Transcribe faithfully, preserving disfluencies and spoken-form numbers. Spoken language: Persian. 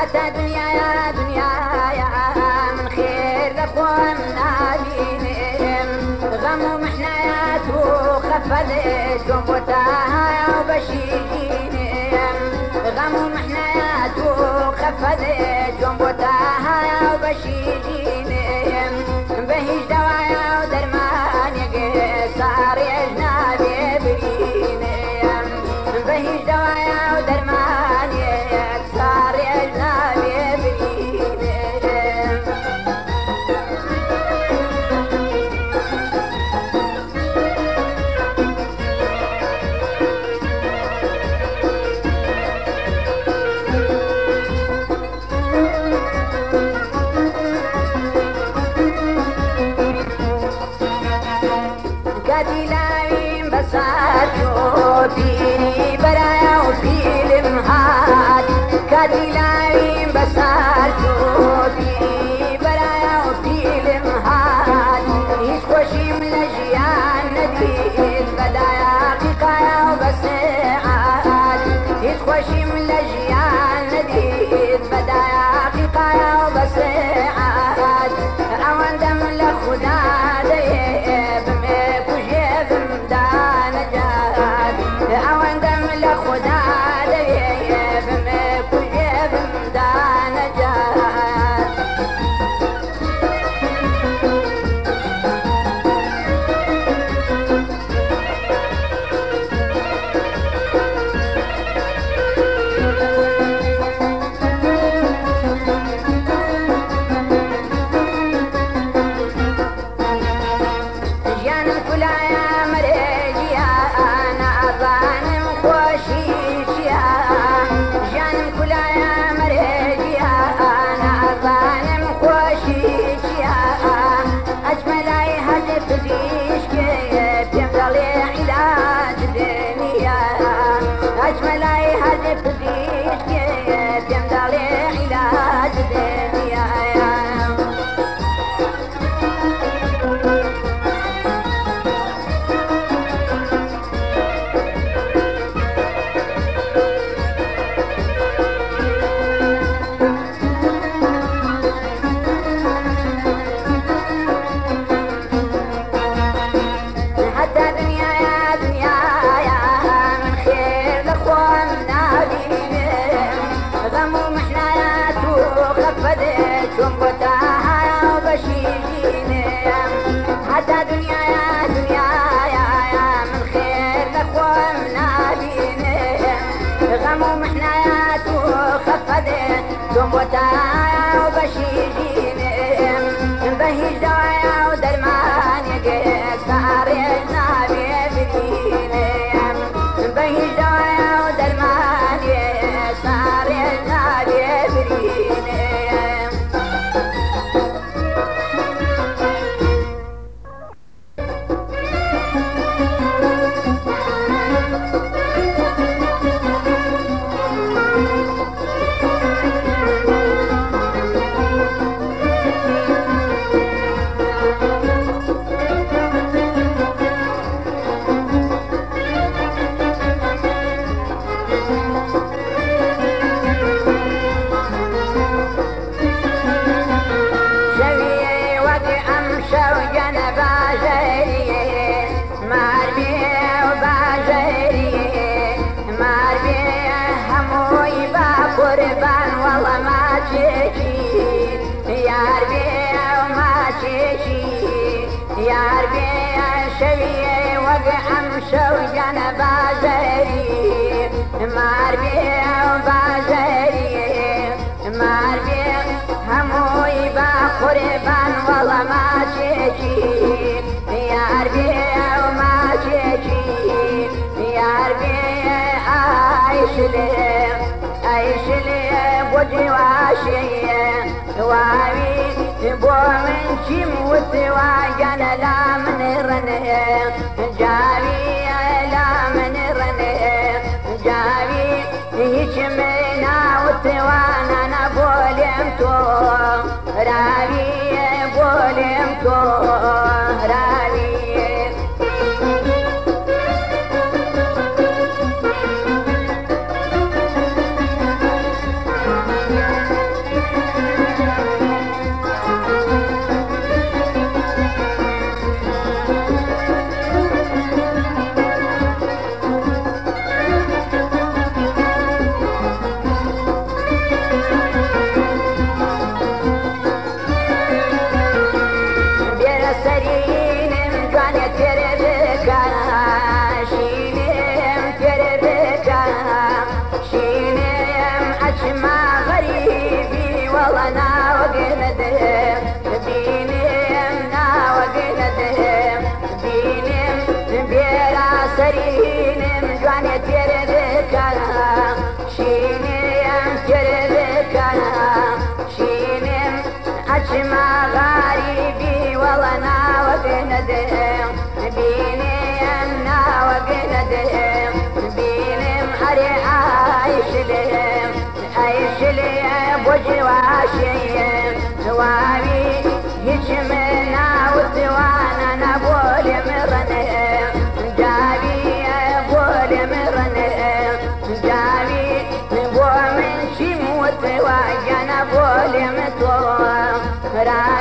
حتى دنيا يا دنيا يا من خير لكم نادينهم غم ومحنيات وخفضت جنبتها وبشيرينهم غم ومحنيات وخفضت جنبتها وبشيرينهم بهيج دوايا ودرمان يقي صار يجنابي برينهم بهيج دوايا ودرمان يقي صار يجنابي برينهم قتلين بساتو فيني برايا وفي المهاد قتلين بساتو فيني برايا وفي المهاد يشكوشي من الجيان نديد بدايا قيقايا وبسعاد يشكوشي من الجيان نديد بدايا قيقايا وبسعاد اوان دم لخدا ديب اوان دم لخدا ديب مكو جيب مدان جاد جان كلايا مريجيا انا ظالم خوشيشيا جان كلايا مريجيا انا ظالم خوشيشيا اجمل اي هدف ديشكي بيمضلي علاج دنيا اجمل اي هدف ديشكي بيمضلي علاج دنيا حتى دنيا يا دنيا يا من خير لكم نادينهم غم ومحنيات وخفضت جنبتها وبشيرينهم حتى دنيا يا دنيا يا من خير لكم نادينهم غم ومحنيات وخفضت جنبتها وبشيرينهم بهيج دوايا ودرمان يقي صار يجنابي برينهم بهيج دوايا ودرمان يقي صار يجنابي برينهم شوي وقي امشى وجنب عجيري ماربي وبعجيري ماربي هموي بقربان والله ما تشي يا ربي وما تشي يا ربي شوي وقي امشى وجنب عجيري ماربي وبعجيري ماربي هموي بقربان والله ما تشي يا ربي وما تشي يا ربي عايش لي عايش لي بوجي واشي واوي بو من شم وتواجنا لا من رنه جاوي لا من رنه جاوي يشمنا وتوانا انا بولمتو راوي بولمتو راوي Yeah. والله ناوقندم بينم ناوقندم بينم بيرا سرينم جواني تردكنا شينم تردكنا شينم أجمع غريبي والله ناوقندم بينم ناوقندم بينم أري عايش لهم عايش لهم بوجي وعشيم وابي هجمنا والدوانا نبول مرنهم جابي بول مرنهم جابي بو من شموت وجنا بول متوى